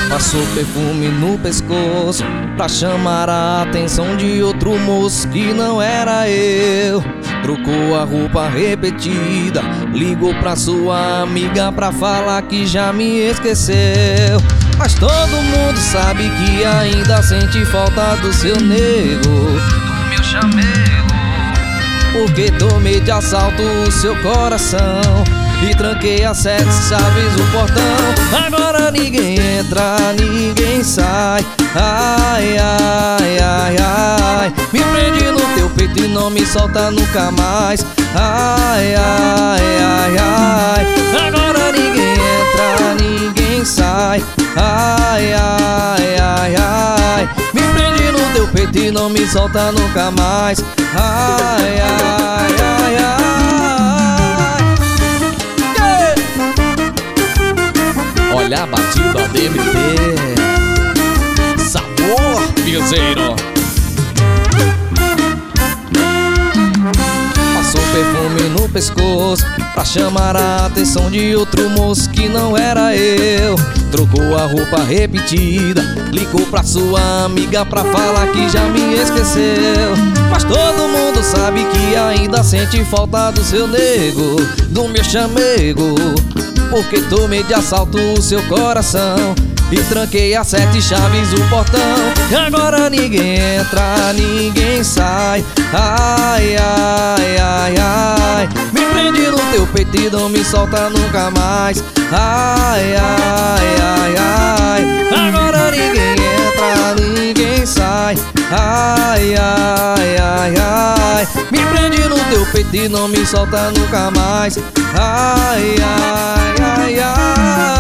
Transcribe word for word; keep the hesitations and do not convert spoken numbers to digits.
Passou perfume no pescoço pra chamar a atenção de outro moço que não era eu. Trocou a roupa repetida, ligou pra sua amiga pra falar que já me esqueceu. Mas todo mundo sabe que ainda sente falta do seu nego, do meu chamego, porque tomei de assalto o seu coração e tranquei as sete chaves do portão. Agora ninguém entra, ninguém sai. Ai, ai, ai, ai. Me prende no teu peito e não me solta nunca mais. Ai, ai, ai, ai. Agora ninguém entra, ninguém sai. Ai, ai, ai, ai. Me prende no teu peito e não me solta nunca mais. Ai, ai, ai, ai. Olha a batida D M T, sabor piseiro. Passou perfume no pescoço pra chamar a atenção de outro moço que não era eu. Trocou a roupa repetida, ligou pra sua amiga pra falar que já me esqueceu. Mas todo mundo sabe que ainda sente falta do seu nego, do meu chamego, porque tomei de assalto o seu coração e tranquei as sete chaves do portão. Agora ninguém entra, ninguém sai. Ai, ai, ai, ai. Me prende no teu peito e não me solta nunca mais. Ai, ai, ai, ai. Agora ninguém entra, ninguém sai. Ai, ai, ai, ai. Me prende no teu peito e não me solta nunca mais. Ai, ai, ai, ai.